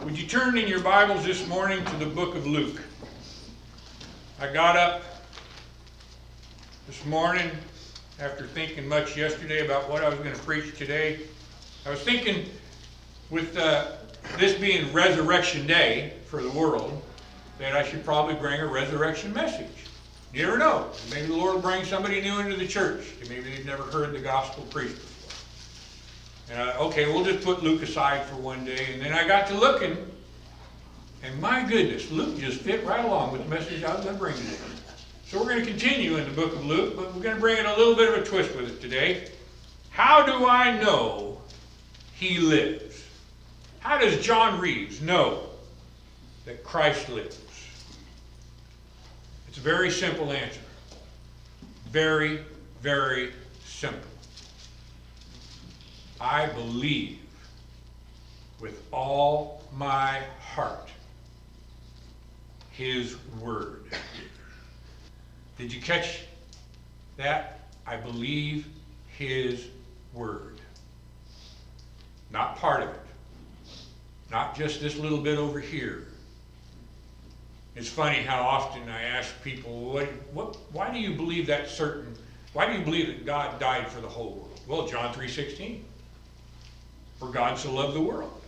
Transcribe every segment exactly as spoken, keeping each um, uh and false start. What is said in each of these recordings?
Would you turn in your Bibles this morning to the book of Luke? I got up this morning after thinking much yesterday about what I was going to preach today. I was thinking with uh, this being Resurrection Day for the world, that I should probably bring a resurrection message. You never know. Maybe the Lord will bring somebody new into the church. Maybe they've never heard the gospel preached before. And I, okay, we'll just put Luke aside for one day. And then I got to looking, and my goodness, Luke just fit right along with the message I was going to bring today. So we're going to continue in the book of Luke, but we're going to bring in a little bit of a twist with it today. How do I know he lives? How does John Reeves know that Christ lives? It's a very simple answer. Very, very simple. I believe with all my heart his word. Did you catch that? I believe his word. Not part of it. Not just this little bit over here. It's funny how often I ask people, what, what, why do you believe that certain, why do you believe that God died for the whole world? Well, John three sixteen. For God so loved the world.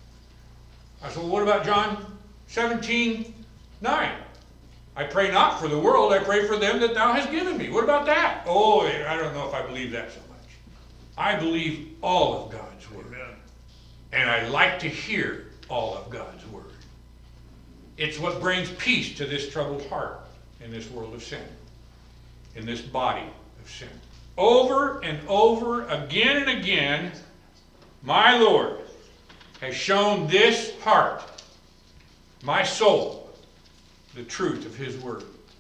I said, well, what about John seventeen nine? I pray not for the world, I pray for them that thou hast given me. What about that? Oh, I don't know if I believe that so much. I believe all of God's word. Amen. And I like to hear all of God's word. It's what brings peace to this troubled heart in this world of sin, in this body of sin. Over and over, again and again, my Lord has shown this heart, my soul, the truth of his word.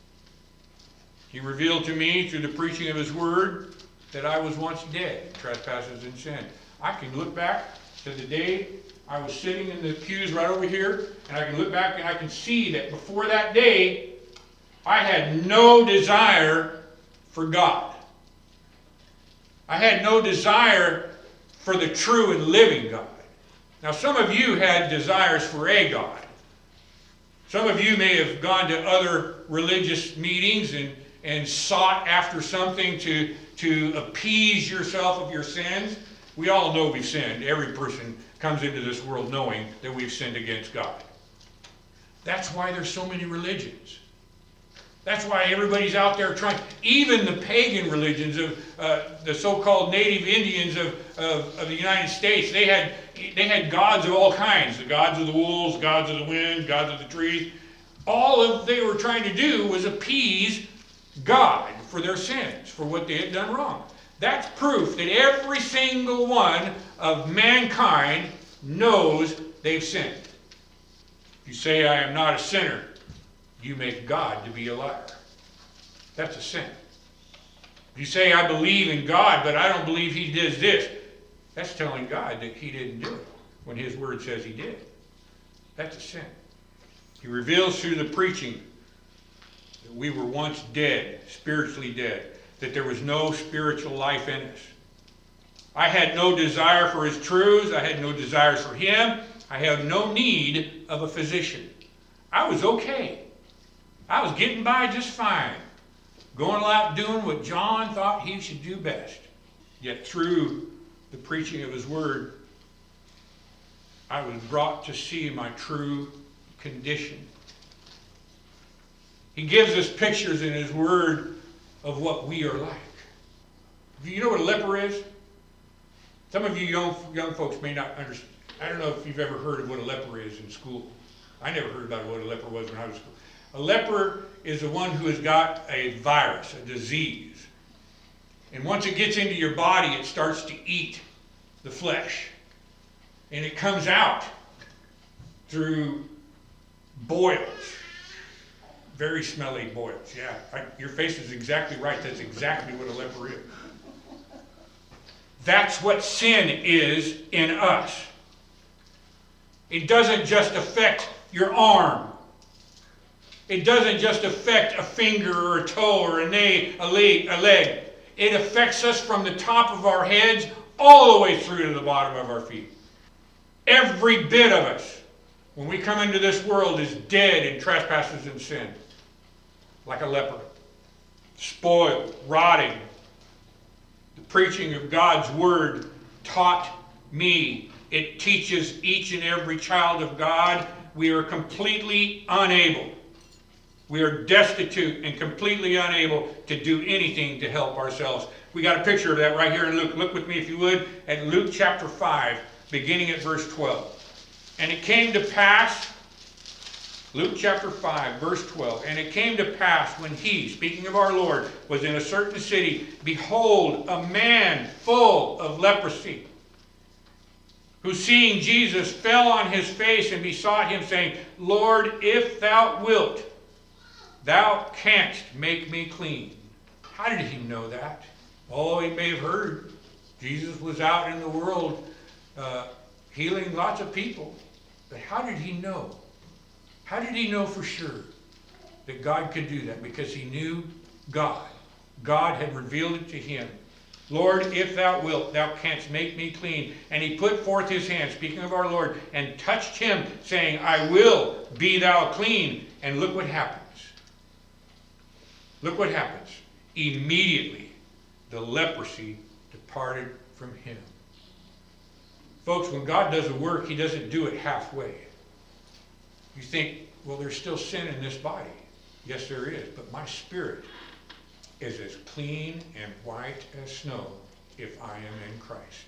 He revealed to me through the preaching of his word that I was once dead in trespasses and sin. I can look back to the day I was sitting in the pews right over here, and I can look back and I can see that before that day, I had no desire for God. I had no desire for the true and living God. Now, some of you had desires for a God. Some of you may have gone to other religious meetings and, and sought after something to, to appease yourself of your sins. We all know we've sinned. Every person comes into this world knowing that we've sinned against God. That's why there's so many religions. That's why everybody's out there trying. Even the pagan religions of uh, the so-called native Indians of, of, of the United States, they had they had gods of all kinds. The gods of the wolves, gods of the wind, gods of the trees. All of they were trying to do was appease God for their sins, for what they had done wrong. That's proof that every single one of mankind knows they've sinned. If you say, I am not a sinner, you make God to be a liar. That's a sin. If you say, I believe in God, but I don't believe he does this, that's telling God that he didn't do it when his word says he did. That's a sin. He reveals through the preaching that we were once dead, spiritually dead, that there was no spiritual life in us. I had no desire for his truths. I had no desires for him. I had no need of a physician. I was okay. I was getting by just fine. Going out doing what John thought he should do best. Yet through the preaching of his word, I was brought to see my true condition. He gives us pictures in his word of what we are like. You know what a leper is? Some of you young, young folks may not understand. I don't know if you've ever heard of what a leper is in school. I never heard about what a leper was when I was in school. A leper is the one who has got a virus, a disease. And once it gets into your body, it starts to eat the flesh. And it comes out through boils. Very smelly boils. Yeah, I, your face is exactly right. That's exactly what a leper is. That's what sin is in us. It doesn't just affect your arm. It doesn't just affect a finger or a toe or a, na- a, leg, a leg. It affects us from the top of our heads all the way through to the bottom of our feet. Every bit of us when we come into this world, is dead in trespasses and sin, like a leper, spoiled, rotting. The preaching of God's word taught me. It teaches each and every child of God. We are completely unable. We are destitute and completely unable to do anything to help ourselves. We got a picture of that right here in Luke. Look with me, if you would, at Luke chapter five, beginning at verse twelve. And it came to pass, Luke chapter five, verse twelve, and it came to pass when he, speaking of our Lord, was in a certain city, behold, a man full of leprosy, who seeing Jesus fell on his face and besought him, saying, Lord, if thou wilt, thou canst make me clean. How did he know that? Oh, he may have heard. Jesus was out in the world uh, healing lots of people. But how did he know? How did he know for sure that God could do that? Because he knew God. God had revealed it to him. Lord, if thou wilt, thou canst make me clean. And he put forth his hand, speaking of our Lord, and touched him, saying, I will, be thou clean. And look what happens. Look what happens. Immediately, the leprosy departed from him. Folks, when God does a work, he doesn't do it halfway. You think, well, there's still sin in this body. Yes, there is. But my spirit is as clean and white as snow if I am in Christ.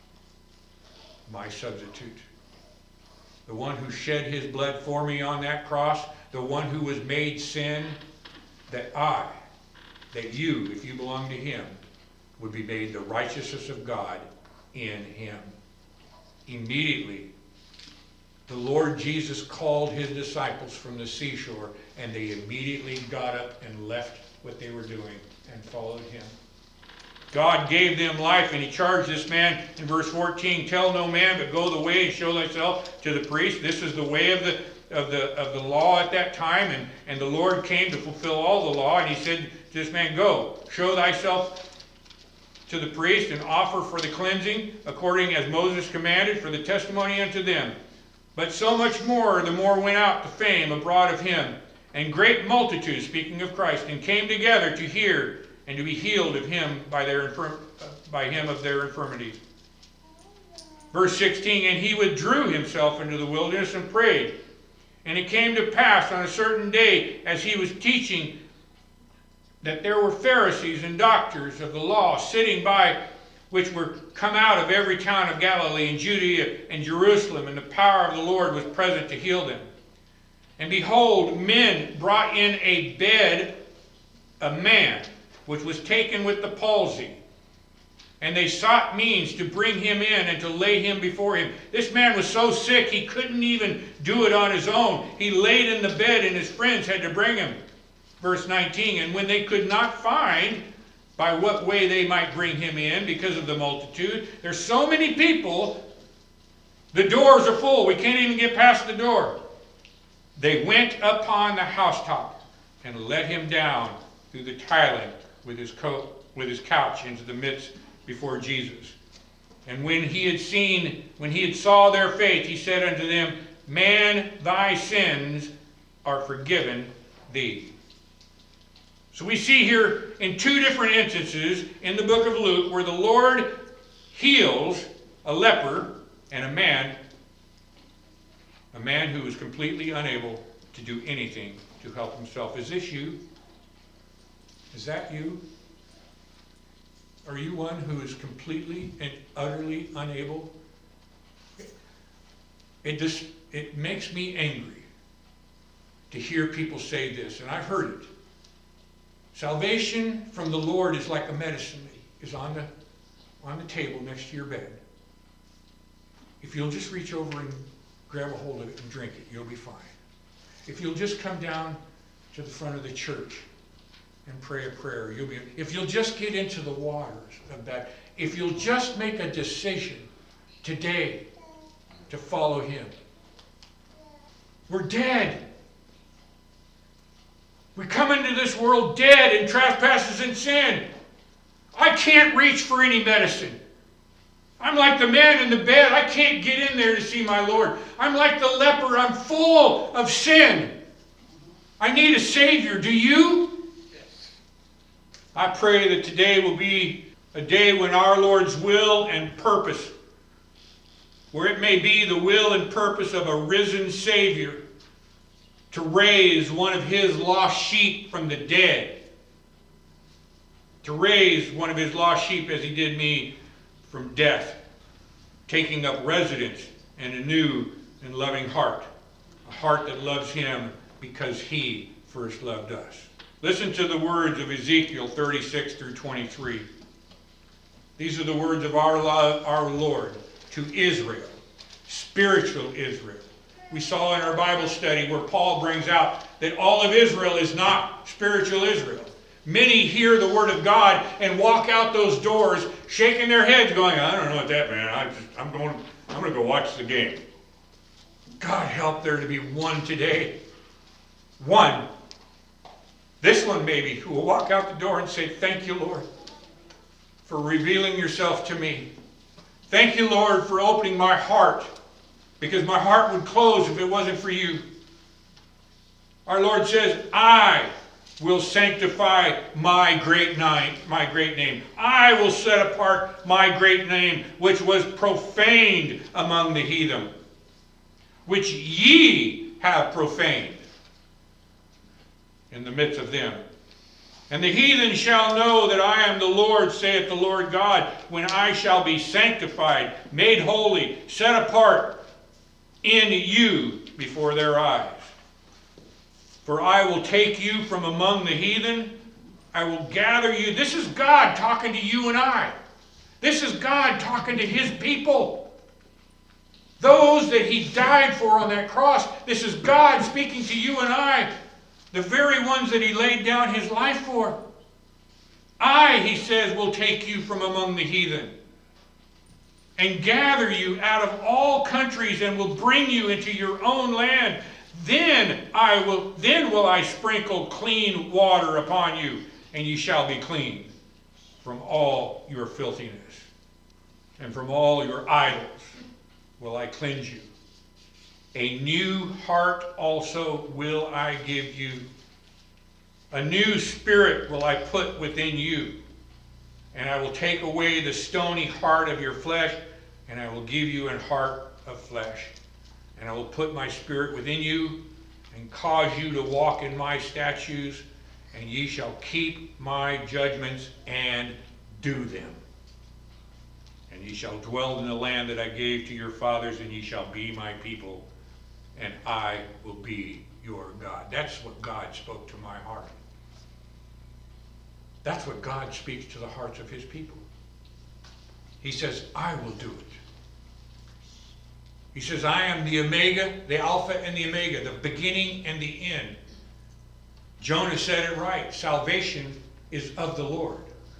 My substitute. The one who shed his blood for me on that cross. The one who was made sin. That I, that you, if you belong to him, would be made the righteousness of God in him. Immediately, the Lord Jesus called his disciples from the seashore, and they immediately got up and left what they were doing and followed him. God gave them life, and he charged this man in verse fourteen, tell no man, but go the way and show thyself to the priest. This is the way of the of the of the law at that time, and, and the Lord came to fulfill all the law, and he said to this man, go, show thyself to the priest, and offer for the cleansing, according as Moses commanded, for the testimony unto them. But so much more, the more went out to fame abroad of him, and great multitudes, speaking of Christ, and came together to hear and to be healed of him by their infirm, by him of their infirmities. Verse sixteen, and he withdrew himself into the wilderness and prayed. And it came to pass on a certain day, as he was teaching, that there were Pharisees and doctors of the law sitting by, which were come out of every town of Galilee and Judea and Jerusalem, and the power of the Lord was present to heal them. And behold, men brought in a bed a man, which was taken with the palsy. And they sought means to bring him in and to lay him before him. This man was so sick he couldn't even do it on his own. He laid in the bed and his friends had to bring him. Verse nineteen, and when they could not find by what way they might bring him in because of the multitude, there's so many people, the doors are full. We can't even get past the door. They went upon the housetop and let him down through the tiling with his coat, with his couch into the midst before Jesus. And when he had seen, when he had saw their faith, he said unto them, man, thy sins are forgiven thee. So we see here in two different instances in the book of Luke where the Lord heals a leper and a man, a man who is completely unable to do anything to help himself. Is this you? Is that you? Are you one who is completely and utterly unable? It just, it makes me angry to hear people say this, and I've heard it. Salvation from the Lord is like a medicine that is on the, on the table next to your bed. If you'll just reach over and grab a hold of it and drink it, you'll be fine. If you'll just come down to the front of the church and pray a prayer, you'll be, if you'll just get into the waters of that, if you'll just make a decision today to follow him. We're dead. We come into this world dead in trespasses and sin. I can't reach for any medicine. I'm like the man in the bed. I can't get in there to see my Lord. I'm like the leper. I'm full of sin. I need a Savior. Do you? I pray that today will be a day when our Lord's will and purpose, where it may be the will and purpose of a risen Savior to raise one of His lost sheep from the dead, to raise one of His lost sheep as He did me from death, taking up residence in a new and loving heart, a heart that loves Him because He first loved us. Listen to the words of Ezekiel thirty-six through twenty-three. These are the words of our, love, our Lord to Israel, spiritual Israel. We saw in our Bible study where Paul brings out that all of Israel is not spiritual Israel. Many hear the word of God and walk out those doors shaking their heads going, I don't know what that meant. I just, I'm going, I'm going to go watch the game. God help there to be one today. One. This one maybe, who will walk out the door and say, thank you, Lord, for revealing yourself to me. Thank you, Lord, for opening my heart, because my heart would close if it wasn't for you. Our Lord says, I will sanctify my great name, my great name. I will set apart my great name, which was profaned among the heathen, which ye have profaned in the midst of them. And the heathen shall know that I am the Lord, saith the Lord God, when I shall be sanctified, made holy, set apart in you before their eyes. For I will take you from among the heathen, I will gather you. This is God talking to you and I. This is God talking to His people. Those that He died for on that cross. This is God speaking to you and I. The very ones that He laid down His life for. I, He says, will take you from among the heathen and gather you out of all countries and will bring you into your own land. Then I will, then will I sprinkle clean water upon you, and ye shall be clean from all your filthiness. And from all your idols will I cleanse you. A new heart also will I give you. A new spirit will I put within you. And I will take away the stony heart of your flesh, and I will give you a heart of flesh. And I will put my spirit within you, and cause you to walk in my statutes, and ye shall keep my judgments and do them. And ye shall dwell in the land that I gave to your fathers, and ye shall be my people, and I will be your God. That's what God spoke to my heart. That's what God speaks to the hearts of His people. He says, I will do it. He says, I am the Omega, the Alpha and the Omega, the beginning and the end. Jonah said it right. Salvation is of the Lord.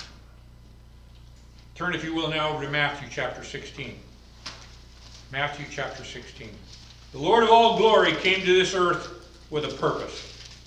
Turn, if you will, now over to Matthew chapter sixteen. Matthew chapter sixteen. The Lord of all glory came to this earth with a purpose.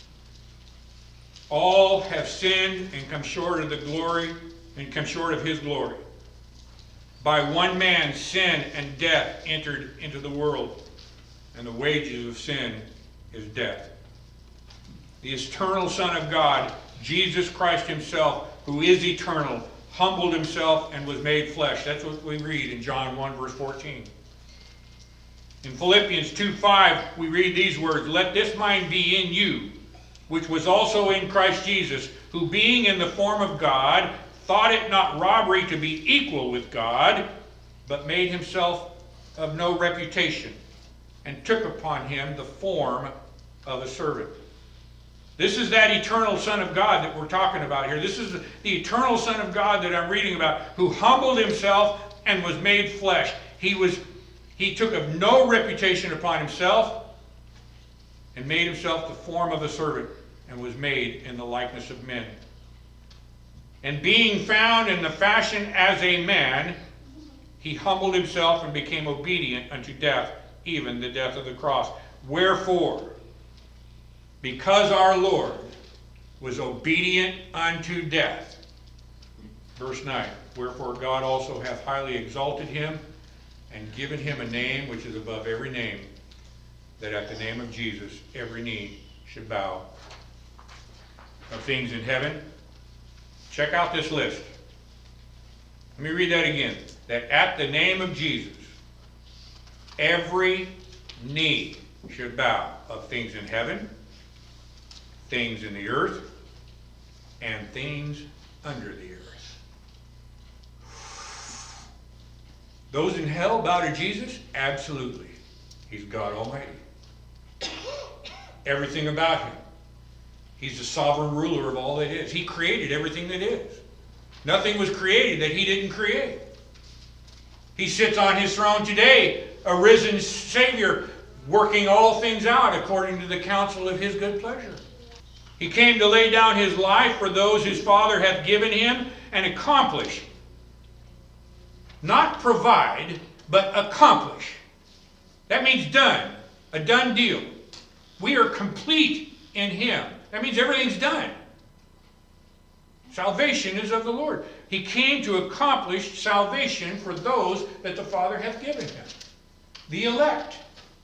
All have sinned and come short of the glory and come short of His glory. By one man sin and death entered into the world, and the wages of sin is death. The eternal Son of God, Jesus Christ Himself, who is eternal, humbled Himself and was made flesh. That's what we read in John one verse fourteen. In Philippians two five, we read these words, let this mind be in you, which was also in Christ Jesus, who being in the form of God, thought it not robbery to be equal with God, but made Himself of no reputation, and took upon Him the form of a servant. This is that eternal Son of God that we're talking about here. This is the eternal Son of God that I'm reading about, who humbled Himself and was made flesh. He was He took of no reputation upon Himself and made Himself the form of a servant and was made in the likeness of men. And being found in the fashion as a man, He humbled Himself and became obedient unto death, even the death of the cross. Wherefore, because our Lord was obedient unto death, Verse nine, wherefore God also hath highly exalted him, and given him a name which is above every name, that at the name of Jesus every knee should bow, of things in heaven. Check out this list. Let me read that again. That at the name of Jesus, every knee should bow, of things in heaven, things in the earth, and things under the earth. Those in hell bow to Jesus? Absolutely. He's God Almighty. Everything about him. He's the sovereign ruler of all that is. He created everything that is. Nothing was created that he didn't create. He sits on his throne today, a risen Savior, working all things out according to the counsel of his good pleasure. He came to lay down his life for those his Father hath given him, and accomplish. Not provide, but accomplish. That means done. A done deal. We are complete in him. That means everything's done. Salvation is of the Lord. He came to accomplish salvation for those that the Father hath given him. The elect.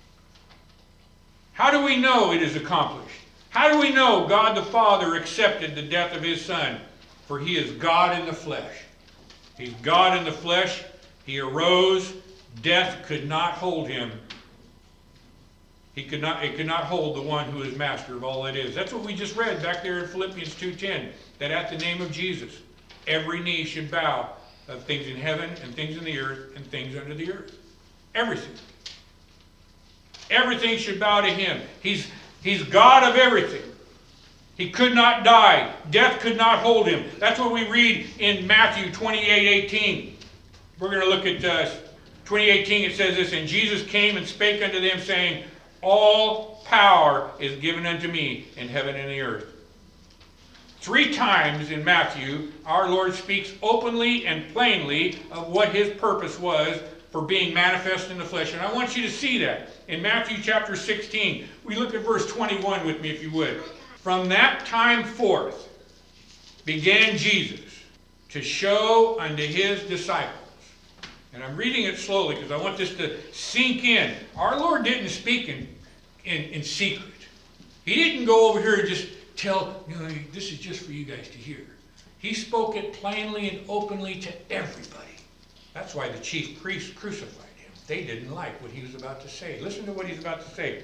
How do we know it is accomplished? How do we know God the Father accepted the death of his Son? For he is God in the flesh. He's God in the flesh. He arose. Death could not hold him. He could not, it could not hold the one who is master of all that is. That's what we just read back there in Philippians two ten. That at the name of Jesus, every knee should bow, of things in heaven and things in the earth and things under the earth. Everything. Everything should bow to him. He's, he's God of everything. He could not die. Death could not hold him. That's what we read in Matthew twenty-eight eighteen. We're going to look at uh, twenty eighteen. It says this, and Jesus came and spake unto them, saying, all power is given unto me in heaven and the earth. Three times in Matthew, our Lord speaks openly and plainly of what his purpose was for being manifest in the flesh. And I want you to see that. In Matthew chapter sixteen, we look at verse twenty-one with me, if you would. From that time forth began Jesus to show unto his disciples. And I'm reading it slowly because I want this to sink in. Our Lord didn't speak in, in, in secret. He didn't go over here and just tell, you know, this is just for you guys to hear. He spoke it plainly and openly to everybody. That's why the chief priests crucified him. They didn't like what he was about to say. Listen to what he's about to say.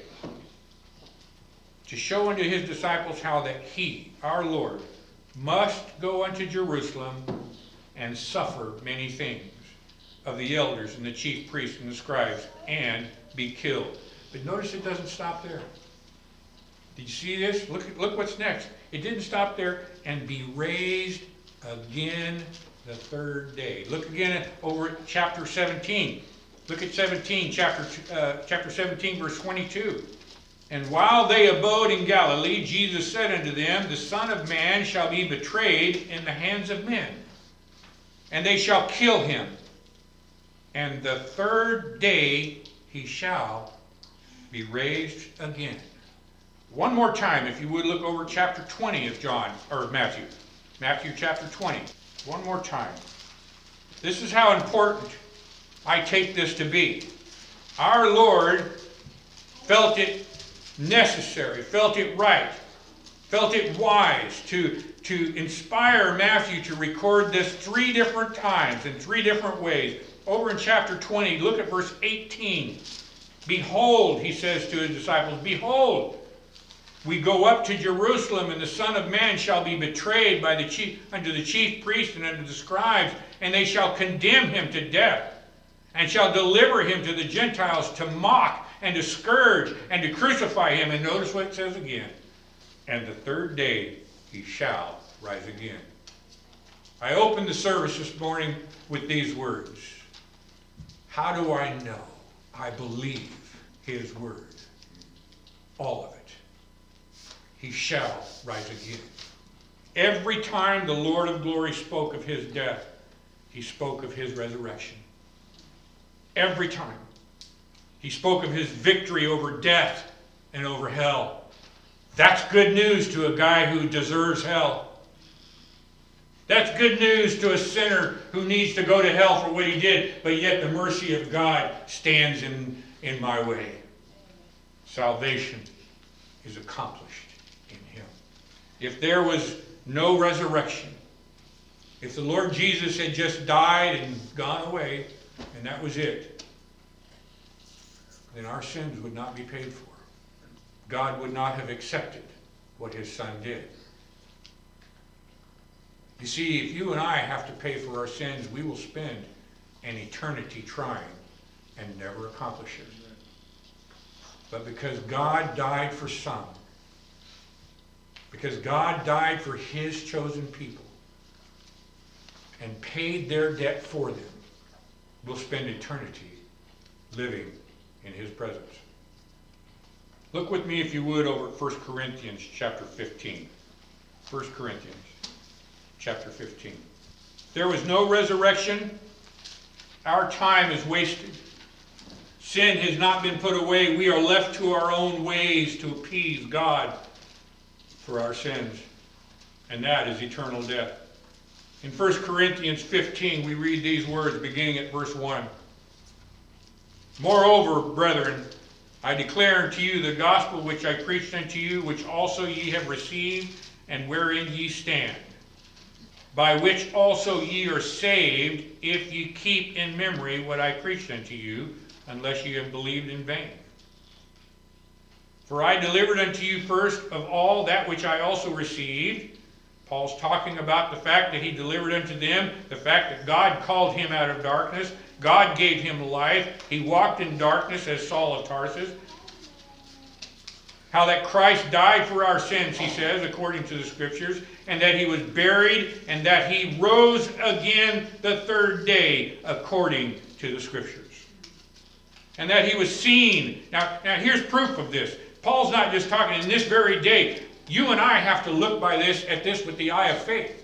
To show unto his disciples how that he, our Lord, must go unto Jerusalem and suffer many things of the elders and the chief priests and the scribes, and be killed. But notice it doesn't stop there. Did you see this? Look, look what's next. It didn't stop there. And be raised again the third day. Look again at, over at chapter seventeen. Look at seventeen, chapter, uh, chapter seventeen, verse twenty-two. And while they abode in Galilee, Jesus said unto them, the Son of Man shall be betrayed in the hands of men, and they shall kill him. And the third day he shall be raised again. One more time, if you would look over chapter twenty of John, or Matthew. Matthew chapter twenty. One more time. This is how important I take this to be. Our Lord felt it necessary, felt it right, felt it wise to, to inspire Matthew to record this three different times in three different ways. Over in chapter twenty, look at verse eighteen. Behold, he says to his disciples, behold, we go up to Jerusalem, and the Son of Man shall be betrayed by the chief, unto the chief priests and unto the scribes, and they shall condemn him to death, and shall deliver him to the Gentiles to mock and to scourge and to crucify him. And notice what it says again. And the third day he shall rise again. I opened the service this morning with these words. How do I know? I believe his word. All of it. He shall rise again. Every time the Lord of glory spoke of his death, he spoke of his resurrection. Every time. He spoke of his victory over death and over hell. That's good news to a guy who deserves hell. That's good news to a sinner who needs to go to hell for what he did, but yet the mercy of God stands in, in my way. Salvation is accomplished in him. If there was no resurrection, if the Lord Jesus had just died and gone away, and that was it, then our sins would not be paid for. God would not have accepted what his Son did. You see, if you and I have to pay for our sins, we will spend an eternity trying and never accomplish it. But because God died for some, because God died for his chosen people and paid their debt for them, we'll spend eternity living in his presence. Look with me, if you would, over at First Corinthians chapter fifteen. First Corinthians chapter fifteen. There was no resurrection. Our time is wasted. Sin has not been put away. We are left to our own ways to appease God for our sins. And that is eternal death. In First Corinthians fifteen, we read these words beginning at verse one. Moreover, brethren, I declare unto you the gospel which I preached unto you, which also ye have received, and wherein ye stand, by which also ye are saved, if ye keep in memory what I preached unto you, unless ye have believed in vain. For I delivered unto you first of all that which I also received. Paul's talking about the fact that he delivered unto them, the fact that God called him out of darkness. God gave him life. He walked in darkness as Saul of Tarsus. How that Christ died for our sins, he says, according to the Scriptures, and that he was buried, and that he rose again the third day, according to the Scriptures. And that he was seen. Now, now here's proof of this. Paul's not just talking in this very day. You and I have to look by this at this with the eye of faith.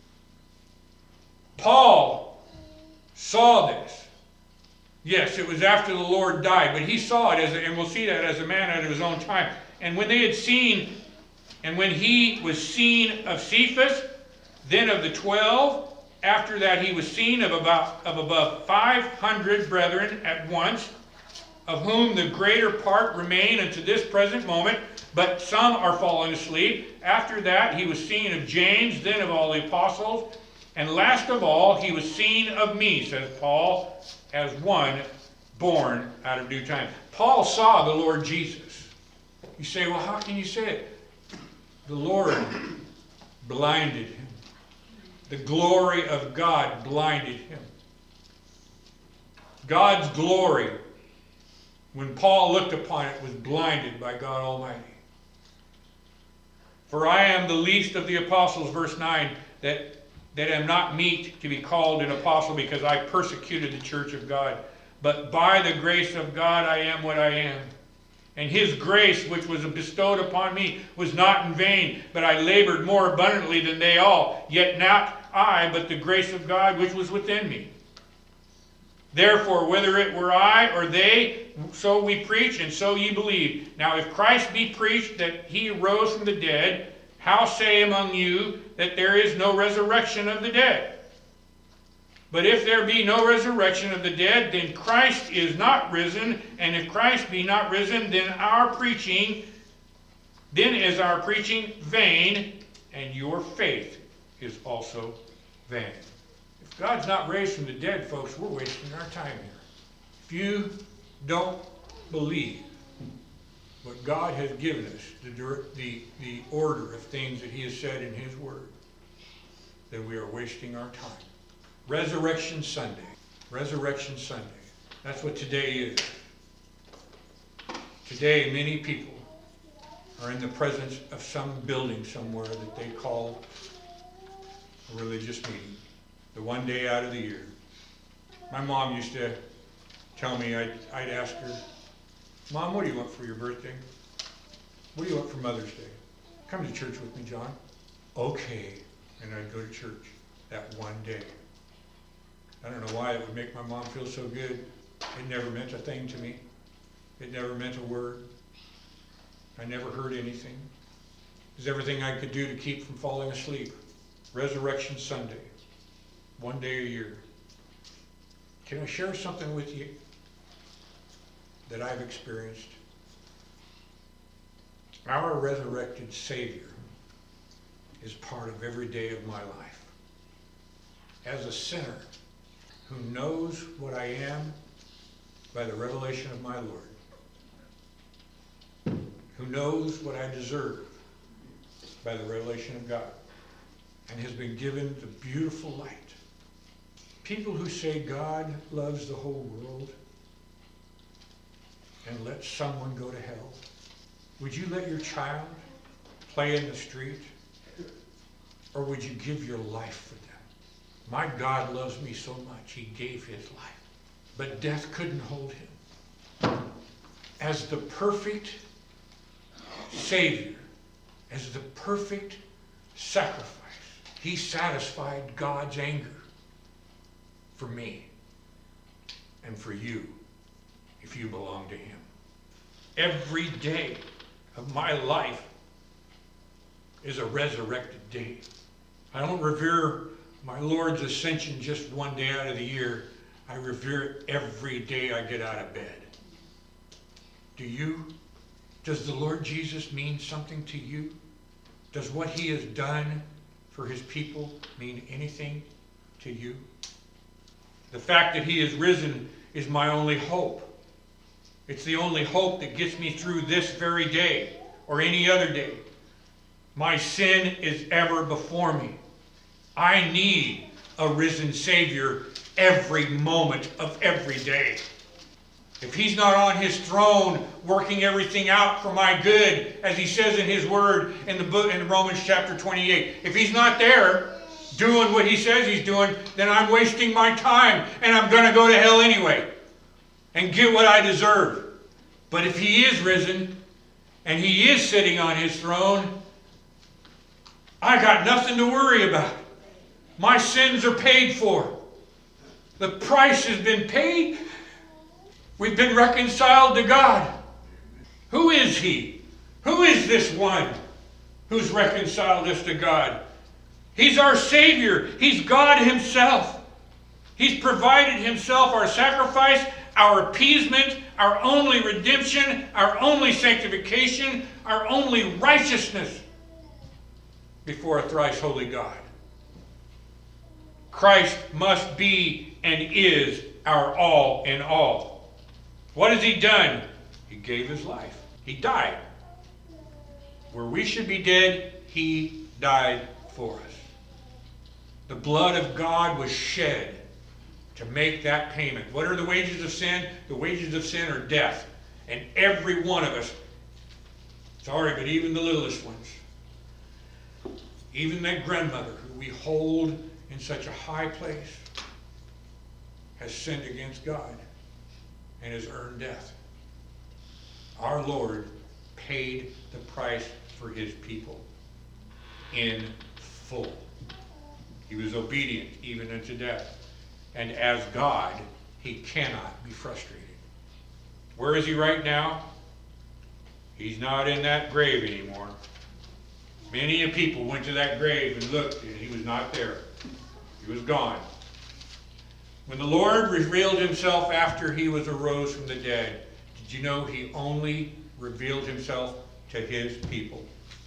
Paul saw this. Yes, it was after the Lord died, but he saw it, as a, and we'll see that as a man out of his own time. And when they had seen, and when he was seen of Cephas, then of the twelve, after that he was seen of about of above five hundred brethren at once, of whom the greater part remain unto this present moment, but some are fallen asleep. After that he was seen of James, then of all the apostles, and last of all he was seen of me, says Paul, as one born out of due time. Paul saw the Lord Jesus. You say, well, how can you say it? The Lord blinded him. The glory of God blinded him. God's glory, when Paul looked upon it, was blinded by God Almighty. For I am the least of the apostles, verse nine, that that am not meet to be called an apostle, because I persecuted the church of God. But by the grace of God I am what I am. And his grace, which was bestowed upon me, was not in vain, but I labored more abundantly than they all. Yet not I, but the grace of God which was within me. Therefore, whether it were I or they, so we preach, and so ye believe. Now if Christ be preached that he arose from the dead, how say among you that there is no resurrection of the dead? But if there be no resurrection of the dead, then Christ is not risen. And if Christ be not risen, then our preaching, then is our preaching vain, and your faith is also vain. If God's not raised from the dead, folks, we're wasting our time here. If you don't believe what God has given us, the, the, the order of things that he has said in his word, then we are wasting our time. Resurrection Sunday. Resurrection Sunday. That's what today is. Today, many people are in the presence of some building somewhere that they call a religious meeting. The one day out of the year. My mom used to tell me, I'd, I'd ask her, Mom, what do you want for your birthday? What do you want for Mother's Day? Come to church with me, John. Okay. And I'd go to church that one day. I don't know why it would make my mom feel so good. It never meant a thing to me. It never meant a word. I never heard anything. It was everything I could do to keep from falling asleep Resurrection Sunday, one day a year. Can I share something with you that I've experienced? Our resurrected Savior is part of every day of my life. As a sinner who knows what I am by the revelation of my Lord, who knows what I deserve by the revelation of God, and has been given the beautiful light. People who say God loves the whole world and lets someone go to hell. Would you let your child play in the street? Or would you give your life for them? My God loves me so much, he gave his life. But death couldn't hold him. As the perfect Savior, as the perfect sacrifice, he satisfied God's anger for me and for you if you belong to him. Every day of my life is a resurrected day. I don't revere my Lord's ascension just one day out of the year. I revere it every day I get out of bed. Do you? Does the Lord Jesus mean something to you? Does what he has done for his people mean anything to you? The fact that he is risen is my only hope. It's the only hope that gets me through this very day or any other day. My sin is ever before me. I need a risen Savior every moment of every day. If he's not on his throne working everything out for my good, as he says in his word in the book in Romans chapter twenty-eight, if he's not there doing what he says he's doing, then I'm wasting my time and I'm going to go to hell anyway and get what I deserve. But if he is risen and he is sitting on his throne, I got nothing to worry about. My sins are paid for. The price has been paid. We've been reconciled to God. Who is he? Who is this one who's reconciled us to God? He's our Savior. He's God himself. He's provided himself our sacrifice, our appeasement, our only redemption, our only sanctification, our only righteousness before a thrice holy God. Christ must be and is our all in all. What has he done? He gave his life. He died. Where we should be dead, he died for us. The blood of God was shed to make that payment. What are the wages of sin? The wages of sin are death. And every one of us, sorry, but even the littlest ones, even that grandmother who we hold in such a high place, has sinned against God and has earned death. Our Lord paid the price for his people in full. He was obedient even unto death. And as God, he cannot be frustrated. Where is he right now? He's not in that grave anymore. Many a people went to that grave and looked, and he was not there. He was gone. When the Lord revealed himself after he was arose from the dead, did you know he only revealed himself to his people?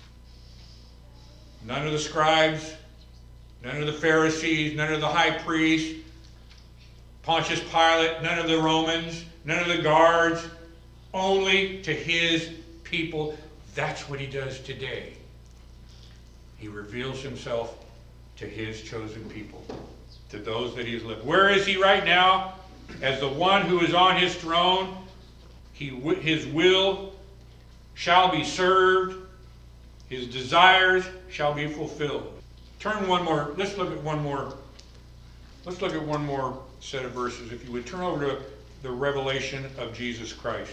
None of the scribes, none of the Pharisees, none of the high priests, Pontius Pilate, none of the Romans, none of the guards, only to his people. That's what he does today. He reveals himself to his chosen people, to those that he has lived. Where is he right now? As the one who is on his throne, he, his will shall be served, his desires shall be fulfilled. Turn one more, let's look at one more, let's look at one more set of verses. If you would turn over to the Revelation of Jesus Christ.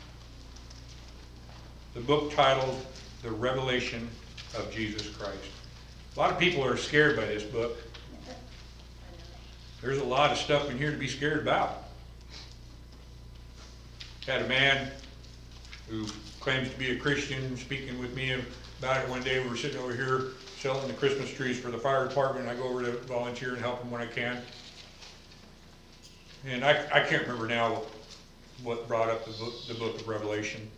The book titled The Revelation of Jesus Christ. A lot of people are scared by this book. There's a lot of stuff in here to be scared about. Had a man who claims to be a Christian, speaking with me about it one day. We were sitting over here selling the Christmas trees for the fire department, and I go over to volunteer and help them when I can. And I, I can't remember now what brought up the book, the book of Revelation.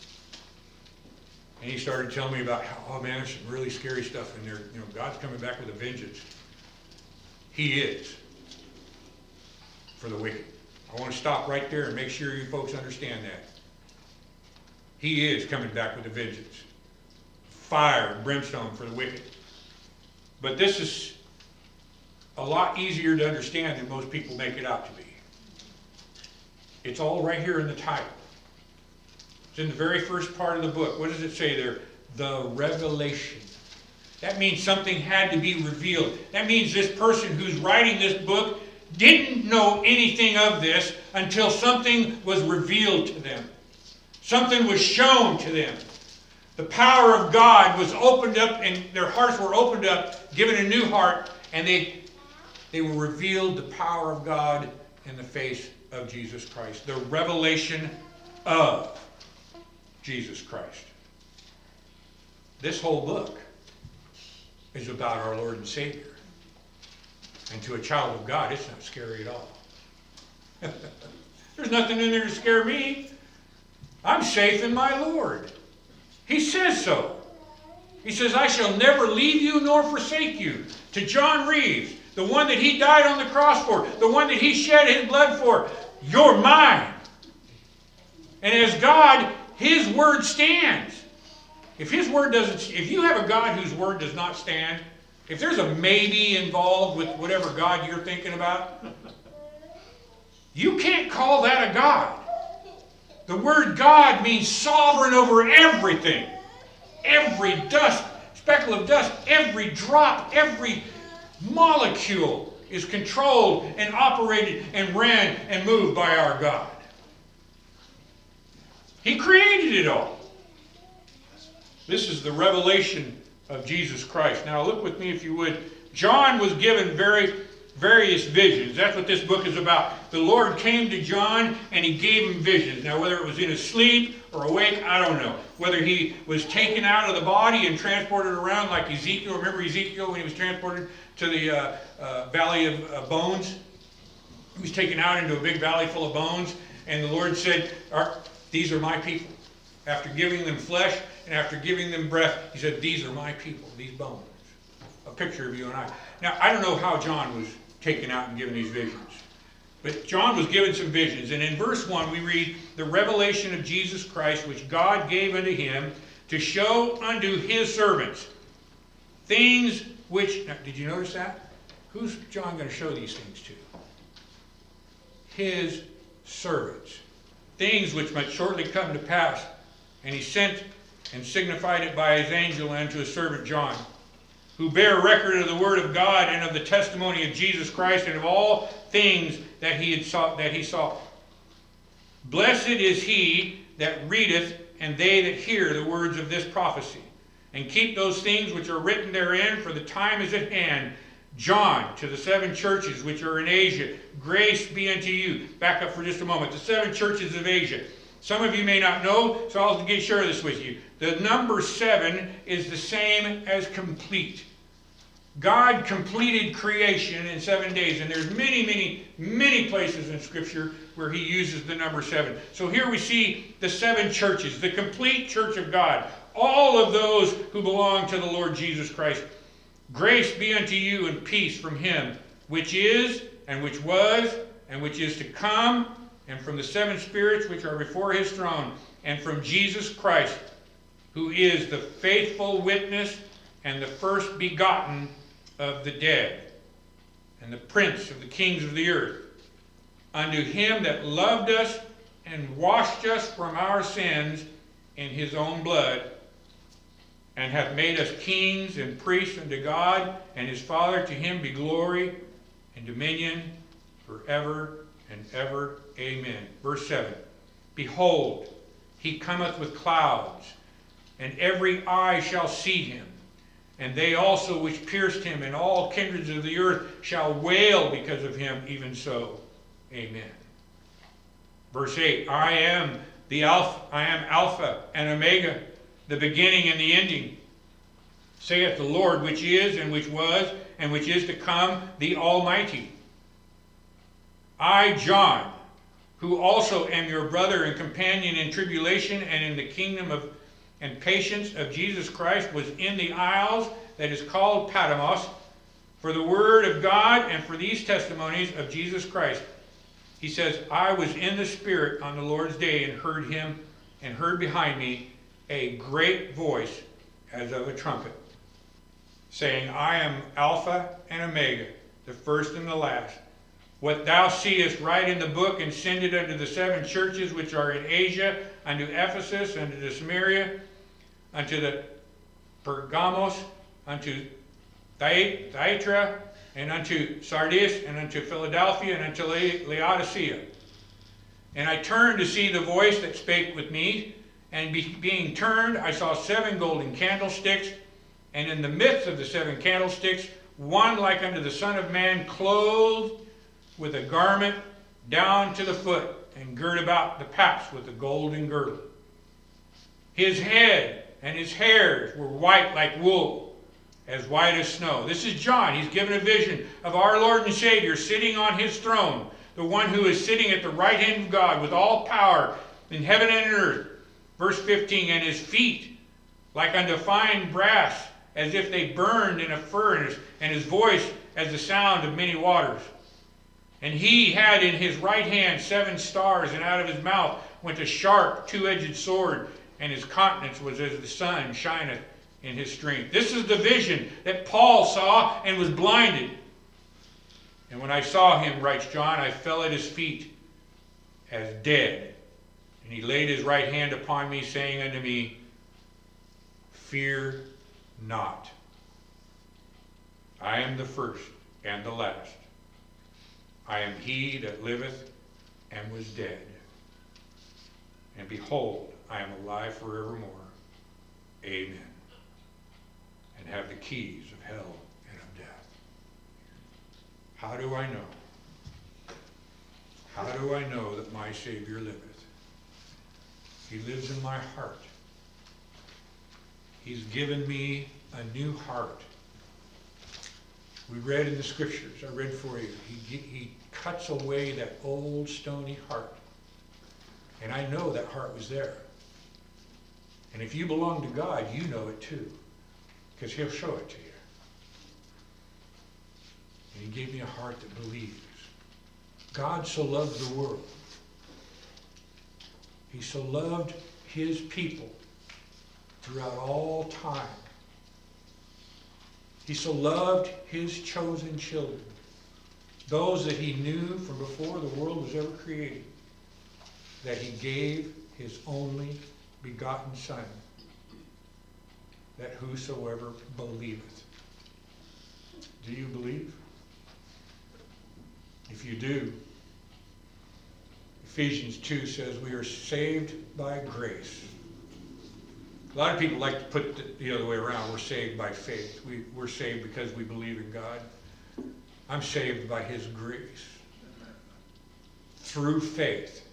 And he started telling me about how, oh man, there's some really scary stuff in there. You know, God's coming back with a vengeance. He is for the wicked. I want to stop right there and make sure you folks understand that. He is coming back with a vengeance. Fire and brimstone for the wicked. But this is a lot easier to understand than most people make it out to be. It's all right here in the title. It's in the very first part of the book. What does it say there? The revelation. That means something had to be revealed. That means this person who's writing this book didn't know anything of this until something was revealed to them. Something was shown to them. The power of God was opened up, and their hearts were opened up, given a new heart, and they, they were revealed the power of God in the face of Jesus Christ. The revelation of Jesus Christ. This whole book is about our Lord and Savior. And to a child of God, it's not scary at all. There's nothing in there to scare me. I'm safe in my Lord. He says so. He says, I shall never leave you nor forsake you. To John Reeves, the one that he died on the cross for, the one that he shed his blood for, you're mine. And as God, his word stands. If his word doesn't, if you have a God whose word does not stand, if there's a maybe involved with whatever God you're thinking about, you can't call that a God. The word God means sovereign over everything. Every dust, speckle of dust, every drop, every molecule is controlled and operated and ran and moved by our God. He created it all. This is the revelation of Jesus Christ. Now look with me if you would. John was given very various visions. That's what this book is about. The Lord came to John and he gave him visions. Now whether it was in his sleep or awake, I don't know. Whether he was taken out of the body and transported around like Ezekiel. Remember Ezekiel when he was transported to the uh, uh, valley of uh, bones? He was taken out into a big valley full of bones. And the Lord said, these are my people. After giving them flesh and after giving them breath, he said, these are my people, these bones. A picture of you and I. Now, I don't know how John was taken out and given these visions. But John was given some visions. And in verse one, we read, the revelation of Jesus Christ, which God gave unto him to show unto his servants things which... Now, did you notice that? Who's John going to show these things to? His servants. Things which might shortly come to pass. And he sent and signified it by his angel unto his servant John, who bear record of the word of God and of the testimony of Jesus Christ and of all things that he had saw, that he saw. Blessed is he that readeth, and they that hear the words of this prophecy, and keep those things which are written therein, for the time is at hand. John, to the seven churches which are in Asia, grace be unto you. Back up for just a moment. The seven churches of Asia. Some of you may not know, so I'll get share this with you. The number seven is the same as complete. God completed creation in seven days, and there's many, many, many places in Scripture where he uses the number seven. So here we see the seven churches, the complete church of God, all of those who belong to the Lord Jesus Christ. Grace be unto you and peace from him, which is, and which was, and which is to come, and from the seven spirits which are before his throne, and from Jesus Christ, who is the faithful witness and the first begotten of the dead, and the prince of the kings of the earth, unto him that loved us and washed us from our sins in his own blood, and hath made us kings and priests unto God and his Father. To him be glory and dominion forever and ever. Amen. Verse seven. Behold, he cometh with clouds, and every eye shall see him, and they also which pierced him, and all kindreds of the earth shall wail because of him. Even so. Amen. Verse eight. I am The Alpha, I am Alpha and Omega, the beginning and the ending, saith the Lord, which is, and which was, and which is to come, the Almighty. I, John, who also am your brother and companion in tribulation and in the kingdom of and patience of Jesus Christ, was in the isles that is called Patmos, for the word of God and for these testimonies of Jesus Christ. He says, I was in the Spirit on the Lord's day and heard him, and heard behind me a great voice as of a trumpet, saying, I am Alpha and Omega, the first and the last. What thou seest, write in the book, and send it unto the seven churches which are in Asia, unto Ephesus, unto the Samaria, unto the Pergamos, unto Thyatira, and unto Sardis, and unto Philadelphia, and unto Laodicea. And I turned to see the voice that spake with me, and be, being turned, I saw seven golden candlesticks, and in the midst of the seven candlesticks, one like unto the Son of Man, clothed with a garment down to the foot, and girt about the paps with a golden girdle. His head and his hairs were white like wool, as white as snow. This is John. He's given a vision of our Lord and Savior sitting on his throne, the one who is sitting at the right hand of God with all power in heaven and in earth. Verse fifteen, and his feet like unto fine brass, as if they burned in a furnace, and his voice as the sound of many waters. And he had in his right hand seven stars, and out of his mouth went a sharp two-edged sword, and his countenance was as the sun shineth in his strength. This is the vision that Paul saw and was blinded. And when I saw him, writes John, I fell at his feet as dead. And he laid his right hand upon me, saying unto me, Fear not. I am the first and the last. I am he that liveth and was dead. And behold, I am alive forevermore. Amen. And have the keys of hell and of death. How do I know? How do I know that my Savior liveth? He lives in my heart. He's given me a new heart. We read in the scriptures, I read for you, he, he cuts away that old stony heart. And I know that heart was there. And if you belong to God, you know it too, because he'll show it to you. And he gave me a heart that believes. God so loved the world. He so loved his people throughout all time. He so loved his chosen children, those that he knew from before the world was ever created, that he gave his only begotten Son, that whosoever believeth. Do you believe? If you do, Ephesians two says we are saved by grace. A lot of people like to put it the other way around. We're saved by faith. We, we're saved because we believe in God. I'm saved by his grace. Through faith.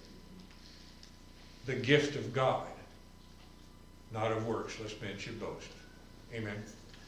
The gift of God. Not of works, lest men should boast. Amen.